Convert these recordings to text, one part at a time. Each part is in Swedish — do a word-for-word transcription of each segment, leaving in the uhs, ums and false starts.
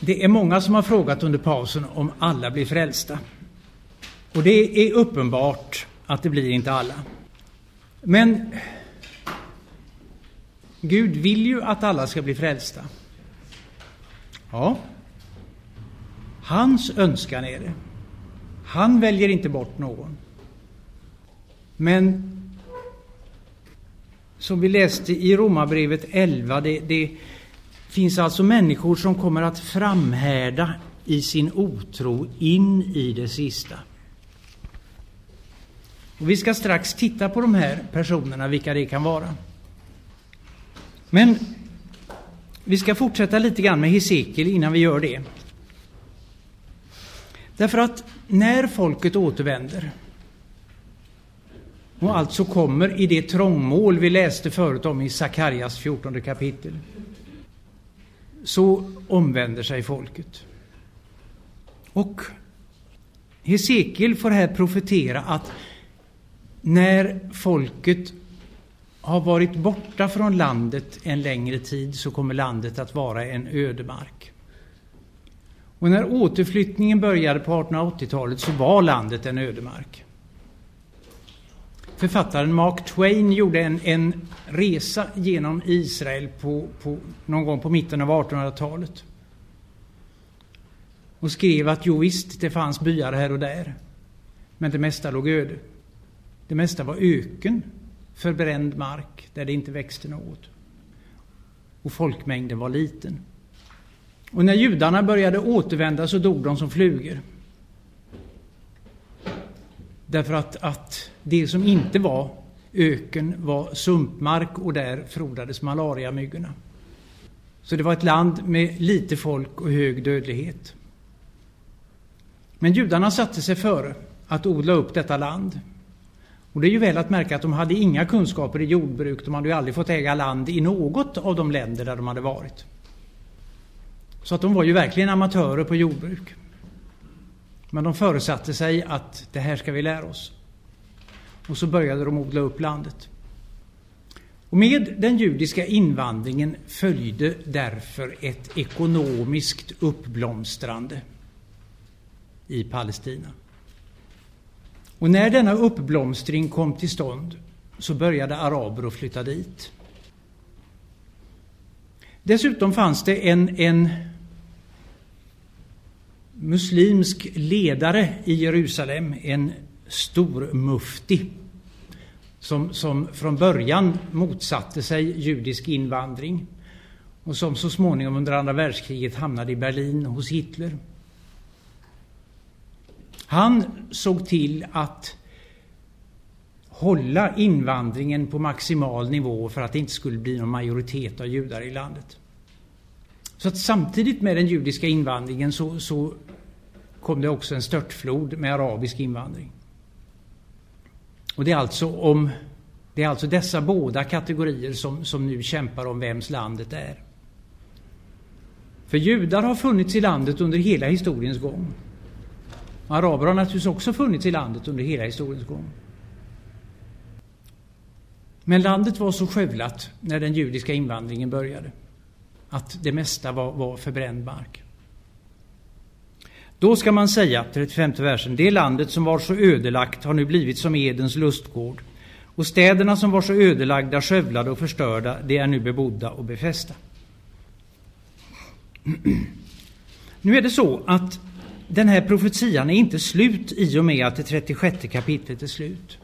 Det är många som har frågat under pausen om alla blir frälsta. Och det är uppenbart att det blir inte alla. Men Gud vill ju att alla ska bli frälsta. Ja. Hans önskan är det. Han väljer inte bort någon. Men som vi läste i Romarbrevet elva, det, det finns alltså människor som kommer att framhärda i sin otro in i det sista. Och vi ska strax titta på de här personerna, vilka det kan vara. Men vi ska fortsätta lite grann med Hesekiel innan vi gör det. Därför att när folket återvänder och alltså kommer i det trångmål vi läste förut om i Sakarias fjortonde kapitel, så omvänder sig folket. Och Hesekiel får här profetera att när folket har varit borta från landet en längre tid så kommer landet att vara en ödemark. Och när återflyttningen började på artonhundraåttiotalet så var landet en ödemark. Författaren Mark Twain gjorde en, en resa genom Israel på, på, någon gång på mitten av artonhundratalet. Och skrev att jo visst, det fanns byar här och där. Men det mesta låg öde. Det mesta var öken, förbränd mark där det inte växte något. Och folkmängden var liten. Och när judarna började återvända så dog de som flugor. Därför att, att det som inte var öken var sumpmark och där frodades malariamyggorna. Så det var ett land med lite folk och hög dödlighet. Men judarna satte sig före att odla upp detta land. Och det är ju väl att märka att de hade inga kunskaper i jordbruk. De hade ju aldrig fått äga land i något av de länder där de hade varit. Så att de var ju verkligen amatörer på jordbruk. Men de förutsatte sig att det här ska vi lära oss. Och så började de odla upp landet. Och med den judiska invandringen följde därför ett ekonomiskt uppblomstrande i Palestina. Och när denna uppblomstring kom till stånd så började araber att flytta dit. Dessutom fanns det en, en muslimsk ledare i Jerusalem, en stor mufti, som, som från början motsatte sig judisk invandring och som så småningom under andra världskriget hamnade i Berlin hos Hitler. Han såg till att hålla invandringen på maximal nivå för att det inte skulle bli någon majoritet av judar i landet. Så att samtidigt med den judiska invandringen så, så kom det också en störtflod med arabisk invandring. Och det är alltså, om, det är alltså dessa båda kategorier som, som nu kämpar om vems landet är. För judar har funnits i landet under hela historiens gång. Araber har naturligtvis också funnits i landet under hela historiens gång. Men landet var så skövlat när den judiska invandringen började att det mesta var, var förbränd mark. Då ska man säga, trettiofemte versen, det landet som var så ödelagt har nu blivit som Edens lustgård. Och städerna som var så ödelagda, skövlade och förstörda, det är nu bebodda och befästa. Nu är det så att den här profetian är inte slut i och med att det trettiosjätte kapitlet är slut.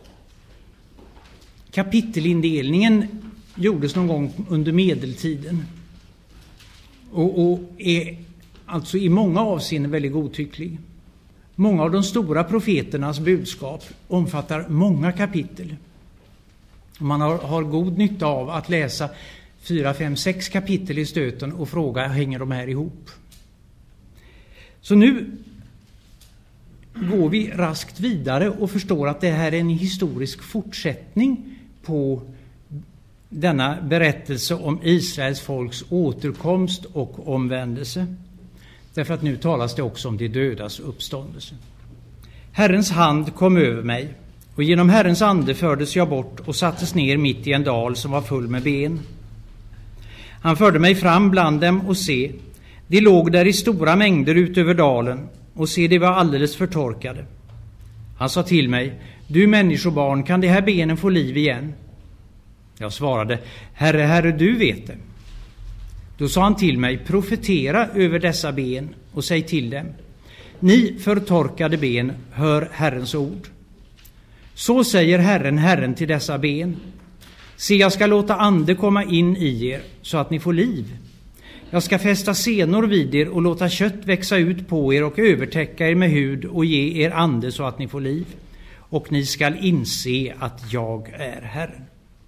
Kapitelindelningen gjordes någon gång under medeltiden och, och är alltså i många avseenden väldigt godtycklig. Många av de stora profeternas budskap omfattar många kapitel. Man har, har god nytta av att läsa fyra, fem, sex kapitel i stöten och fråga, hänger de här ihop? Så nu går vi raskt vidare och förstår att det här är en historisk fortsättning på denna berättelse om Israels folks återkomst och omvändelse. Därför att nu talas det också om de dödas uppståndelse. Herrens hand kom över mig och genom Herrens ande fördes jag bort och sattes ner mitt i en dal som var full med ben. Han förde mig fram bland dem och se, De låg där i stora mängder ut över dalen, och se, de var alldeles förtorkade. Han sa till mig: du människobarn, kan de här benen få liv igen? Jag svarade: Herre, Herre, du vet det. Då sa han till mig: profetera över dessa ben och säg till dem: ni förtorkade ben, hör Herrens ord. Så säger Herren, Herren till dessa ben: se, jag ska låta ande komma in i er så att ni får liv. Jag ska fästa senor vid er och låta kött växa ut på er och övertäcka er med hud och ge er ande så att ni får liv. Och ni skall inse att jag är Herren.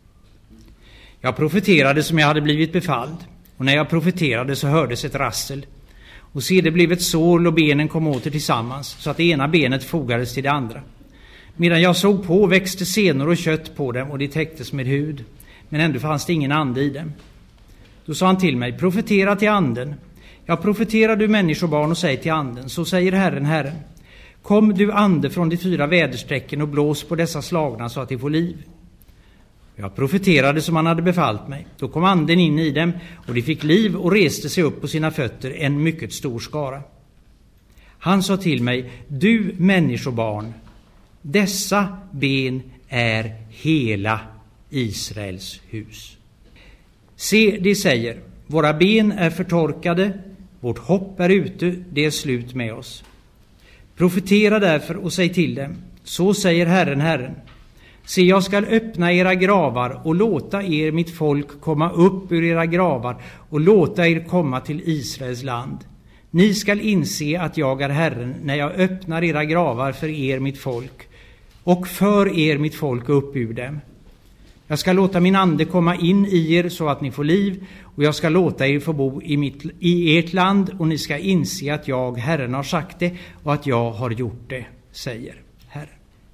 Jag profeterade som jag hade blivit befalld, och när jag profeterade så hördes ett rassel. Och se, det blev ett sål och benen kom åter tillsammans, så att det ena benet fogades till det andra. Medan jag såg på växte senor och kött på dem, och de täcktes med hud, men ändå fanns det ingen ande i dem. Då sa han till mig: profetera till anden. Jag profeterar, du människobarn, och säg till anden: så säger Herren, Herren: kom du ande från de fyra väderstrecken och blås på dessa slagna så att de får liv. Jag profeterade som han hade befallt mig. Då kom anden in i dem, och de fick liv och reste sig upp på sina fötter, en mycket stor skara. Han sa till mig: du människobarn, dessa ben är hela Israels hus. Se, de säger: våra ben är förtorkade, vårt hopp är ute, det är slut med oss. Profetera därför och säg till dem: så säger Herren, Herren: se, jag skall öppna era gravar och låta er, mitt folk, komma upp ur era gravar och låta er komma till Israels land. Ni skall inse att jag är Herren när jag öppnar era gravar för er, mitt folk, och för er, mitt folk, upp ur dem. Jag ska låta min ande komma in i er så att ni får liv, och jag ska låta er få bo i, mitt, i ert land, och ni ska inse att jag, Herren, har sagt det och att jag har gjort det, säger Herren.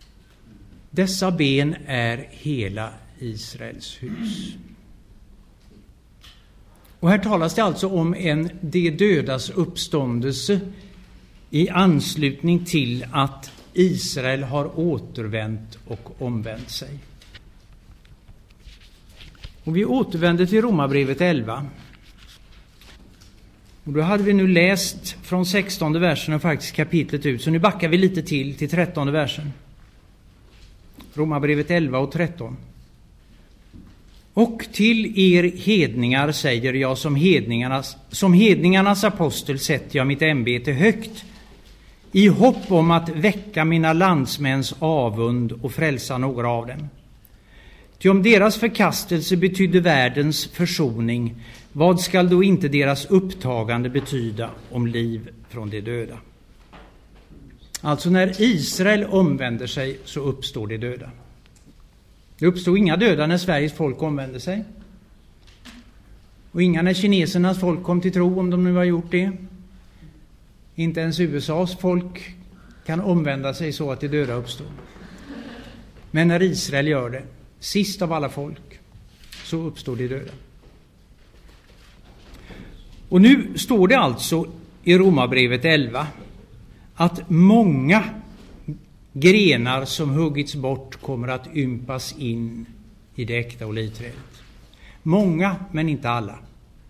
Dessa ben är hela Israels hus. Och här talas det alltså om en de dödas uppståndelse i anslutning till att Israel har återvänt och omvänt sig. Och vi återvänder till Romarbrevet elva. Och då hade vi nu läst från sextonde versen och faktiskt kapitlet ut. Så nu backar vi lite till till trettonde versen. Romarbrevet elva och tretton. Och till er hedningar säger jag, som hedningarnas, som hedningarnas apostel sätter jag mitt ämbete högt, i hopp om att väcka mina landsmäns avund och frälsa några av dem. Ty om deras förkastelse betydde världens försoning, vad skall då inte deras upptagande betyda om liv från de döda? Alltså när Israel omvänder sig så uppstår de döda. Det uppstod inga döda när Sveriges folk omvände sig. Och inga när kinesernas folk kom till tro, om de nu har gjort det. Inte ens U S A:s folk kan omvända sig så att de döda uppstår. Men när Israel gör det, sist av alla folk, så uppstår de döda. Och nu står det alltså i Romarbrevet elva att många grenar som huggits bort kommer att ympas in i det äkta olivträdet. Många, men inte alla.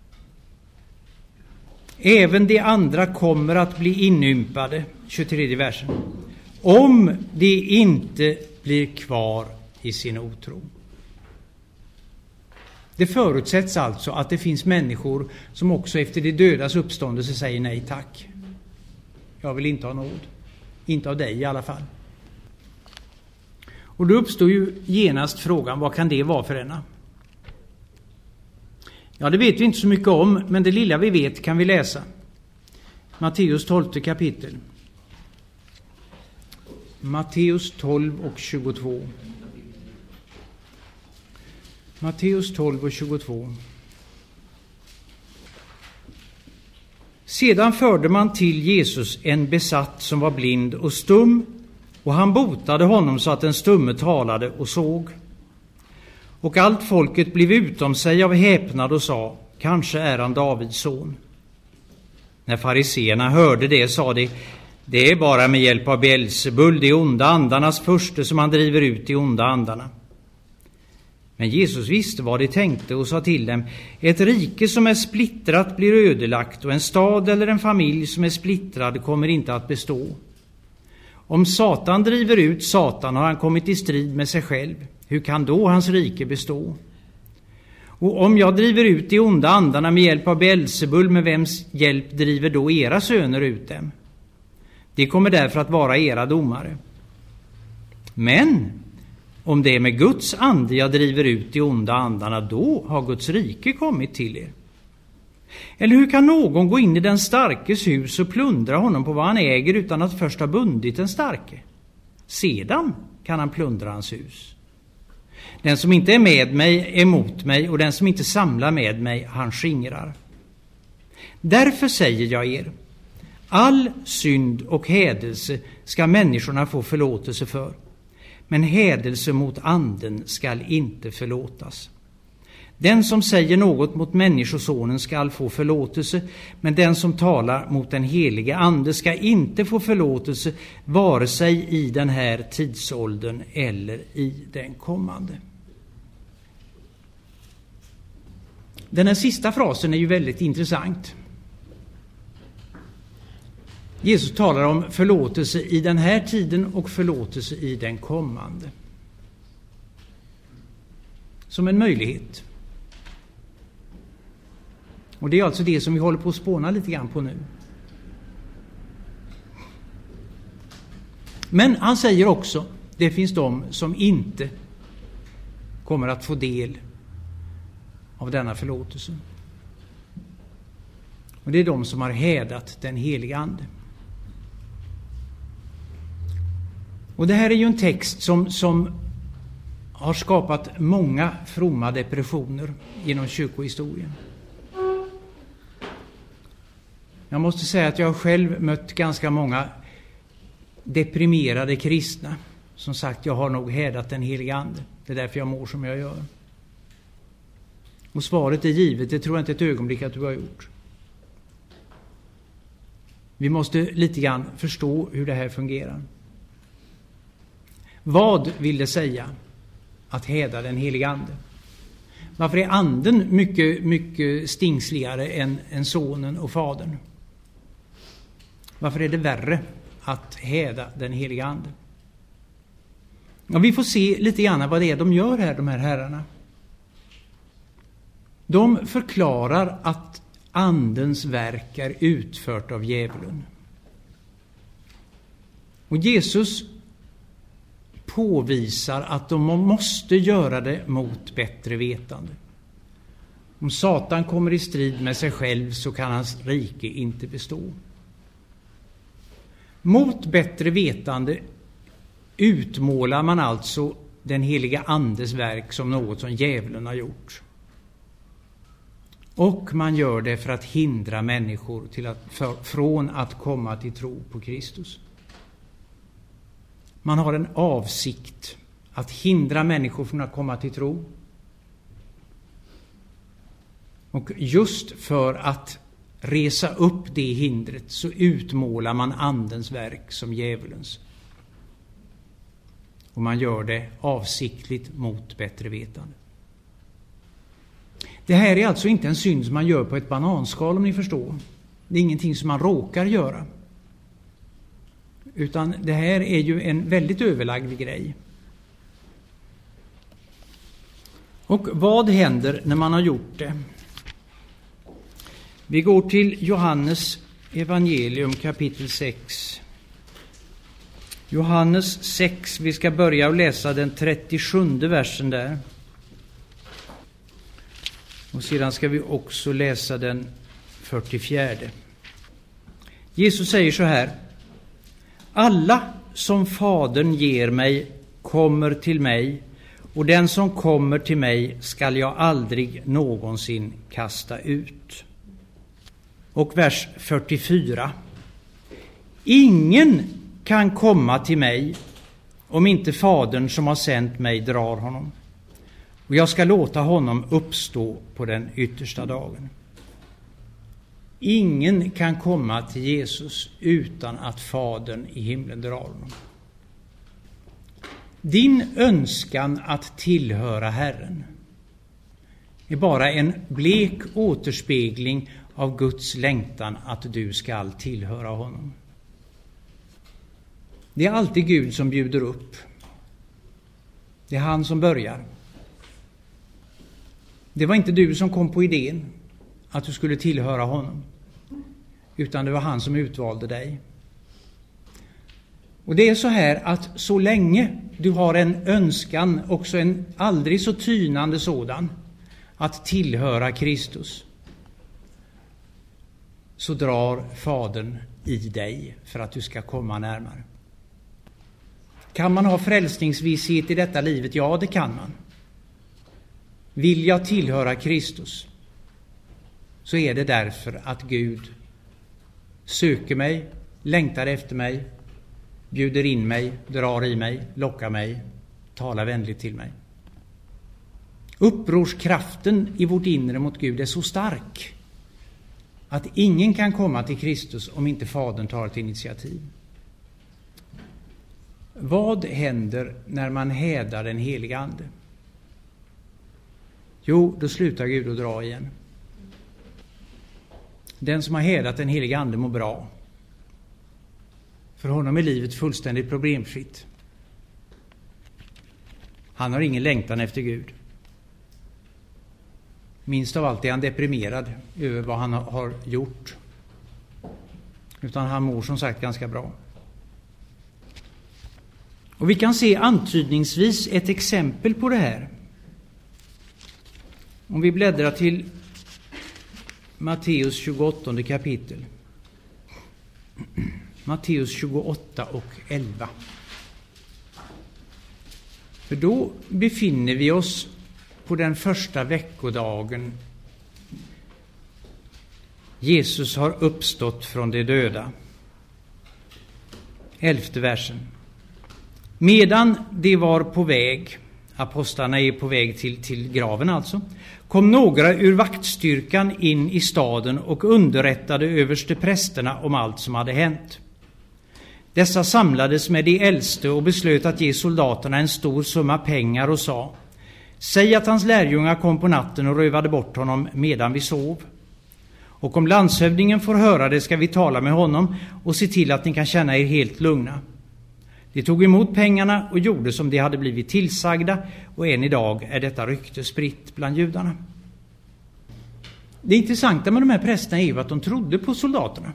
Även de andra kommer att bli inympade, tjugotredje versen, om de inte blir kvar i sin otro. Det förutsätts alltså att det finns människor som också efter de dödas uppståndelse säger nej tack. Jag vill inte ha nåd. Inte av dig i alla fall. Och då uppstår ju genast frågan, vad kan det vara för ena? Ja, det vet vi inte så mycket om, men det lilla vi vet kan vi läsa. Matteus tolfte kapitel. Matteus tolv och tjugotvå. Matteus tolv och tjugotvå. Sedan förde man till Jesus en besatt som var blind och stum, och han botade honom så att den stumme talade och såg. Och allt folket blev utom sig av häpnad och sa, kanske är han Davids son. När fariseerna hörde det sa de, det är bara med hjälp av Beelzebul, de onda andarnas furste, som han driver ut de onda andarna. Men Jesus visste vad de tänkte och sa till dem: ett rike som är splittrat blir ödelagt, och en stad eller en familj som är splittrad kommer inte att bestå. Om Satan driver ut Satan har han kommit i strid med sig själv. Hur kan då hans rike bestå? Och om jag driver ut de onda andarna med hjälp av Beelzebul, med vems hjälp driver då era söner ut dem? De kommer därför att vara era domare. Men om det är med Guds ande jag driver ut de onda andarna, då har Guds rike kommit till er. Eller hur kan någon gå in i den starkes hus och plundra honom på vad han äger utan att först ha bundit den starke? Sedan kan han plundra hans hus. Den som inte är med mig är mot mig, och den som inte samlar med mig, han skingrar. Därför säger jag er: all synd och hädelse ska människorna få förlåtelse för, men hädelse mot anden skall inte förlåtas. Den som säger något mot människosonen skall få förlåtelse, men den som talar mot den helige ande ska inte få förlåtelse, vare sig i den här tidsåldern eller i den kommande. Den här sista frasen är ju väldigt intressant. Jesus talar om förlåtelse i den här tiden och förlåtelse i den kommande. Som en möjlighet. Och det är alltså det som vi håller på att spåna lite grann på nu. Men han säger också: det finns de som inte kommer att få del av denna förlåtelse. Och det är de som har hädat den heliga ande. Och det här är ju en text som, som har skapat många fromma depressioner genom kyrkohistorien. Jag måste säga att jag har själv mött ganska många deprimerade kristna som sagt: jag har nog hädat den heliga ande. Det är därför jag mår som jag gör. Och svaret är givet, det tror jag inte ett ögonblick att du har gjort. Vi måste lite grann förstå hur det här fungerar. Vad vill det säga att häda den heliga ande? Varför är anden mycket, mycket stingsligare än, än sonen och fadern? Varför är det värre att häda den heliga ande? Ja, vi får se lite grann vad det är de gör här, de här herrarna. De förklarar att andens verk är utfört av djävulen. Och Jesus påvisar att de måste göra det mot bättre vetande. Om Satan kommer i strid med sig själv så kan hans rike inte bestå. Mot bättre vetande utmålar man alltså den heliga andes verk som något som djävulen har gjort. Och man gör det för att hindra människor till att, för, från att komma till tro på Kristus. Man har en avsikt att hindra människor från att komma till tro. Och just för att resa upp det hindret så utmålar man andens verk som djävulens. Och man gör det avsiktligt mot bättre vetande. Det här är alltså inte en synd som man gör på ett bananskal, om ni förstår. Det är ingenting som man råkar göra. Utan det här är ju en väldigt överlagd grej. Och vad händer när man har gjort det? Vi går till Johannes evangelium kapitel sex. Johannes sex, vi ska börja och läsa den trettiosjunde versen där. Och sedan ska vi också läsa den fyrtiofjärde. Jesus säger så här: alla som Fadern ger mig kommer till mig, och den som kommer till mig skall jag aldrig någonsin kasta ut. Och vers fyrtiofyra. Ingen kan komma till mig om inte Fadern som har sänt mig drar honom, och jag ska låta honom uppstå på den yttersta dagen. Ingen kan komma till Jesus utan att Fadern i himlen drar honom. Din önskan att tillhöra Herren är bara en blek återspegling av Guds längtan att du ska tillhöra honom. Det är alltid Gud som bjuder upp. Det är han som börjar. Det var inte du som kom på idén att du skulle tillhöra honom, utan det var han som utvalde dig. Och det är så här att så länge du har en önskan, också en aldrig så tynande sådan, att tillhöra Kristus, så drar Fadern i dig för att du ska komma närmare. Kan man ha frälsningsvisshet i detta livet? Ja, det kan man. Vill jag tillhöra Kristus, så är det därför att Gud söker mig, längtar efter mig, bjuder in mig, drar i mig, lockar mig, talar vänligt till mig. Upprorskraften i vårt inre mot Gud är så stark att ingen kan komma till Kristus om inte Fadern tar ett initiativ. Vad händer när man hädar den heliga ande? Jo, då slutar Gud att dra igen. Den som har hädat den heliga ande mår bra. För honom är livet fullständigt problemfritt. Han har ingen längtan efter Gud. Minst av allt är han deprimerad över vad han har gjort. Utan han mår som sagt ganska bra. Och vi kan se antydningsvis ett exempel på det här. Om vi bläddrar till Matteus tjugoåttonde kapitel. Matteus tjugoåtta och elva. För då befinner vi oss på den första veckodagen Jesus har uppstått från de döda. Elfte versen. Medan de var på väg, apostlarna är på väg till, till graven alltså, kom några ur vaktstyrkan in i staden och underrättade översteprästerna om allt som hade hänt. Dessa samlades med de äldste och beslöt att ge soldaterna en stor summa pengar och sa: säg att hans lärjungar kom på natten och rövade bort honom medan vi sov. Och om landshövdingen får höra det ska vi tala med honom och se till att ni kan känna er helt lugna. De tog emot pengarna och gjorde som de hade blivit tillsagda, och än idag är detta rykte spritt bland judarna. Det intressanta med de här prästerna är ju att de trodde på soldaterna.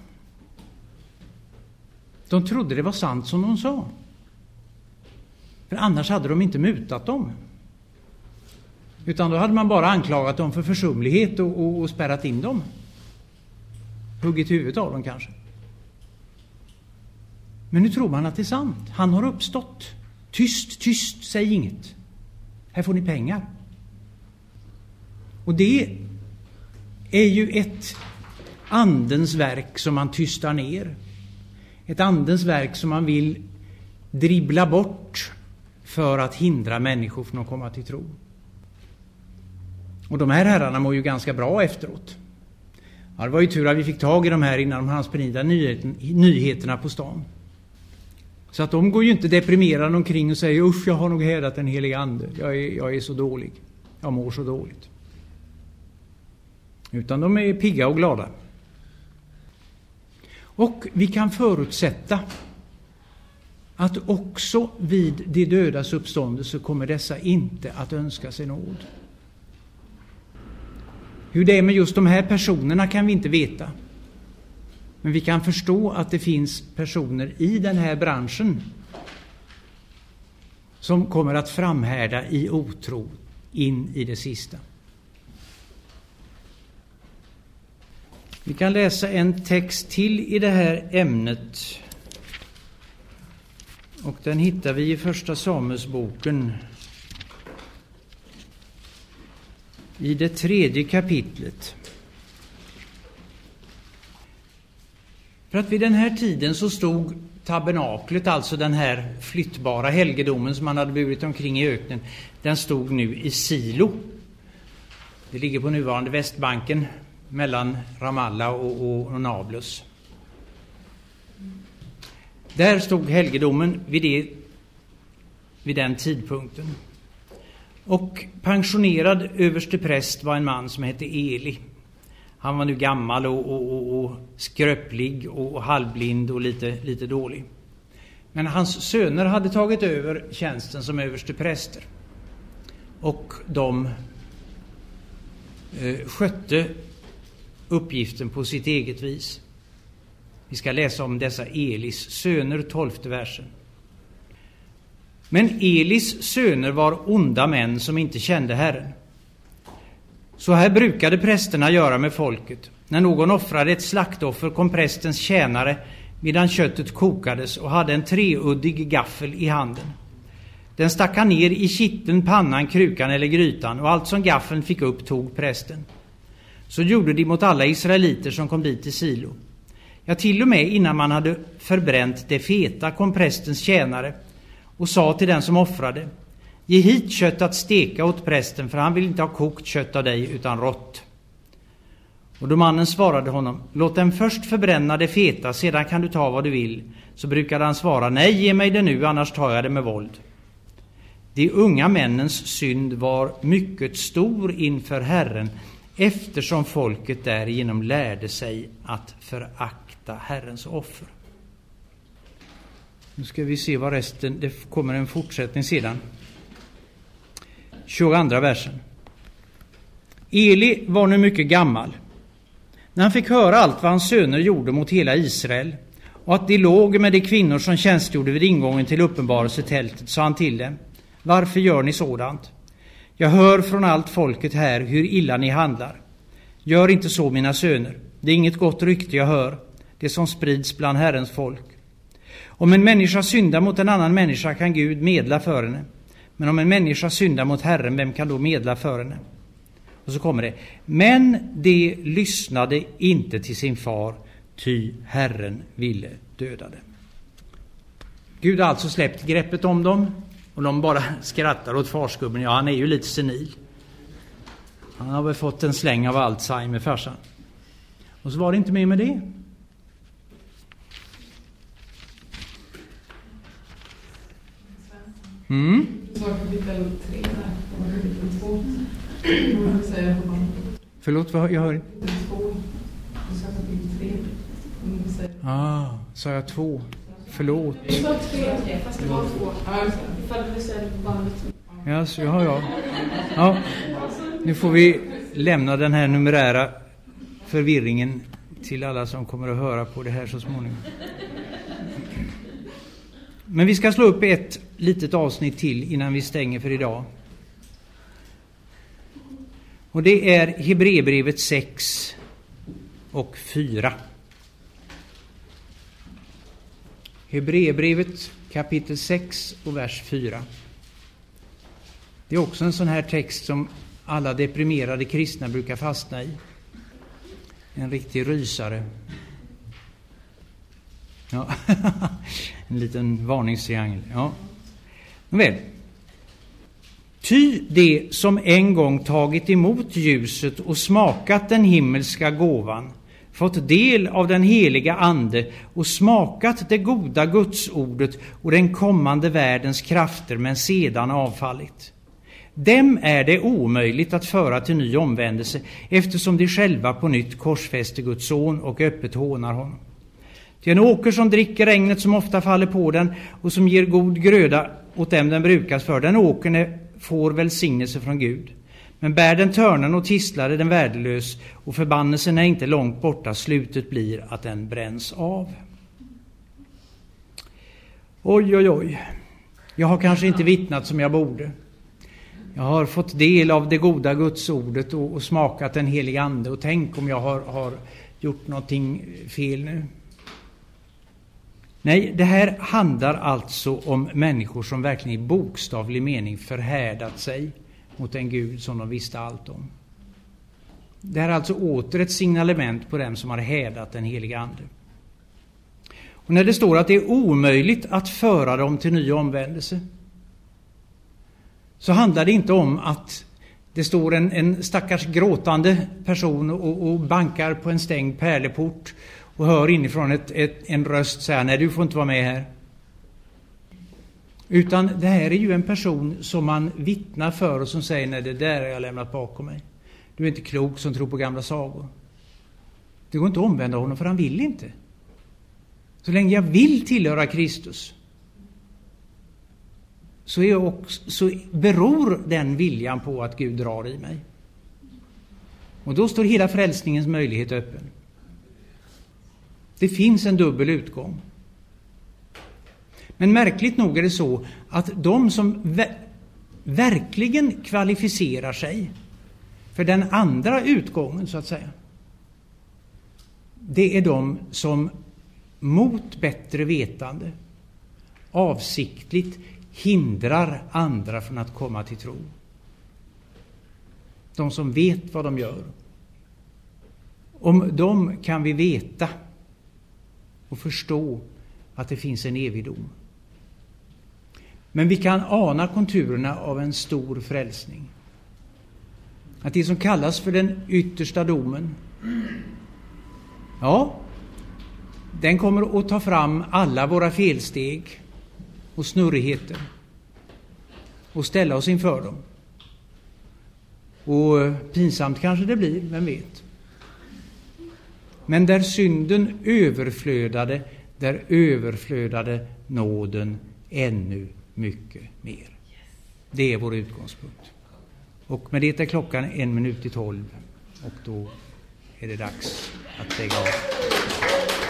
De trodde det var sant som de sa. För annars hade de inte mutat dem. Utan då hade man bara anklagat dem för försumlighet och, och, och spärrat in dem. Huggit huvudet av dem kanske. Men nu tror man att det är sant. Han har uppstått. Tyst, tyst, säg inget. Här får ni pengar. Och det är ju ett andens verk som man tystar ner. Ett andens verk som man vill dribbla bort för att hindra människor från att komma till tro. Och de här herrarna mår ju ganska bra efteråt. Ja, det var ju tur att vi fick tag i de här innan de hann sprida nyheten, nyheterna på stan. Så att de går ju inte deprimerade omkring och säger: usch, jag har nog hädat en helig ande. Jag är, jag är så dålig. Jag mår så dåligt. Utan de är pigga och glada. Och vi kan förutsätta att också vid de dödas uppståndelse kommer dessa inte att önska sig nåd. Hur det är med just de här personerna kan vi inte veta. Men vi kan förstå att det finns personer i den här branschen som kommer att framhärda i otro in i det sista. Vi kan läsa en text till i det här ämnet. Och den hittar vi i första Samuelsboken. I det tredje kapitlet. För att vid den här tiden så stod tabernaklet, alltså den här flyttbara helgedomen som man hade burit omkring i öknen, den stod nu i Silo. Det ligger på nuvarande Västbanken mellan Ramallah och, och, och Nablus. Där stod helgedomen vid det vid den tidpunkten. Och pensionerad överstepräst var en man som hette Eli. Han var nu gammal och, och, och, och skröplig och halvblind och lite, lite dålig. Men hans söner hade tagit över tjänsten som överstepräster. Och de eh, skötte uppgiften på sitt eget vis. Vi ska läsa om dessa Elis söner, tolfte versen. Men Elis söner var onda män som inte kände Herren. Så här brukade prästerna göra med folket. När någon offrade ett slaktoffer kom prästens tjänare medan köttet kokades och hade en treuddig gaffel i handen. Den stack han ner i kitteln, pannan, krukan eller grytan, och allt som gaffeln fick upp tog prästen. Så gjorde de mot alla israeliter som kom dit till Silo. Ja, till och med innan man hade förbränt det feta kom prästens tjänare och sa till den som offrade: ge hit kött att steka åt prästen, för han vill inte ha kokt kött av dig utan rått. Och då mannen svarade honom: låt den först förbränna det feta, sedan kan du ta vad du vill. Så brukade han svara: nej, ge mig det nu, annars tar jag det med våld. De unga männens synd var mycket stor inför Herren, eftersom folket därigenom lärde sig att förakta Herrens offer. Nu ska vi se vad resten, det kommer en fortsättning sedan. tjugoandra versen. Eli var nu mycket gammal. När han fick höra allt vad hans söner gjorde mot hela Israel och att de låg med de kvinnor som tjänstgjorde vid ingången till uppenbarelsetältet, sa han till dem: varför gör ni sådant? Jag hör från allt folket här hur illa ni handlar. Gör inte så, mina söner. Det är inget gott rykte jag hör, det som sprids bland Herrens folk. Om en människa syndar mot en annan människa kan Gud medla för henne. Men om en människa syndar mot Herren, vem kan då medla för henne? Och så kommer det: men de lyssnade inte till sin far, ty Herren ville döda dem. Gud har alltså släppt greppet om dem, och de bara skrattar åt farsgubben. Ja, han är ju lite senil. Han har väl fått en släng av Alzheimer, farsan. Och så var det inte mer med det. Mm. kapitel tre där, och kapitel två. Förlåt, vad jag hör? Kapitel två. Du sa kapitel tre. Ah, sa jag två? Förlåt. Du sa tre, fast det var två. Ifall du säger vanligt. Ja, så ja, ja. Ja, nu får vi lämna den här numerära förvirringen till alla som kommer att höra på det här så småningom. Men vi ska slå upp ett litet avsnitt till innan vi stänger för idag. Och det är Hebreerbrevet sex och fyra. Hebreerbrevet kapitel sex och vers fyra. Det är också en sån här text som alla deprimerade kristna brukar fastna i. En riktig rysare. Ja. En liten varningstriangel. Ja. Nåväl. Ty det som en gång tagit emot ljuset och smakat den himmelska gåvan, fått del av den heliga ande och smakat det goda gudsordet och den kommande världens krafter, men sedan avfallit. Dem är det omöjligt att föra till ny omvändelse, eftersom de själva på nytt korsfäster Guds son och öppet hånar honom. Till en åker som dricker regnet som ofta faller på den och som ger god gröda åt dem den brukas för, den åkern är, får välsignelse från Gud. Men bär den törnen och tisslar är den värdelös, och förbannelsen är inte långt borta, slutet blir att den bränns av. Oj, oj, oj. Jag har kanske inte vittnat som jag borde. Jag har fått del av det goda gudsordet och, och smakat den heliga ande, och tänk om jag har, har gjort någonting fel nu. Nej, det här handlar alltså om människor som verkligen i bokstavlig mening förhärdat sig mot en Gud som de visste allt om. Det här är alltså åter ett signalement på dem som har härdat den heliga ande. Och när det står att det är omöjligt att föra dem till ny omvändelse, så handlar det inte om att det står en, en stackars gråtande person och, och bankar på en stängd pärleport och hör inifrån ett, ett, en röst säga: nej, du får inte vara med här. Utan det här är ju en person som man vittnar för och som säger nej, det där har jag lämnat bakom mig. Du är inte klok som tror på gamla sagor. Det går inte att omvända honom för han vill inte. Så länge jag vill tillhöra Kristus så, är jag också, så beror den viljan på att Gud drar i mig. Och då står hela frälsningens möjlighet öppen. Det finns en dubbel utgång. Men märkligt nog är det så att de som ver- verkligen kvalificerar sig för den andra utgången så att säga, det är de som mot bättre vetande avsiktligt hindrar andra från att komma till tro. De som vet vad de gör. Om dem kan vi veta och förstå att det finns en evig dom. Men vi kan ana konturerna av en stor frälsning. Att det som kallas för den yttersta domen, ja, den kommer att ta fram alla våra felsteg och snurrigheter och ställa oss inför dem. Och pinsamt kanske det blir, vem vet. Men där synden överflödade, där överflödade nåden ännu mycket mer. Det är vår utgångspunkt. Och med det är klockan en minut i tolv och då är det dags att lägga av.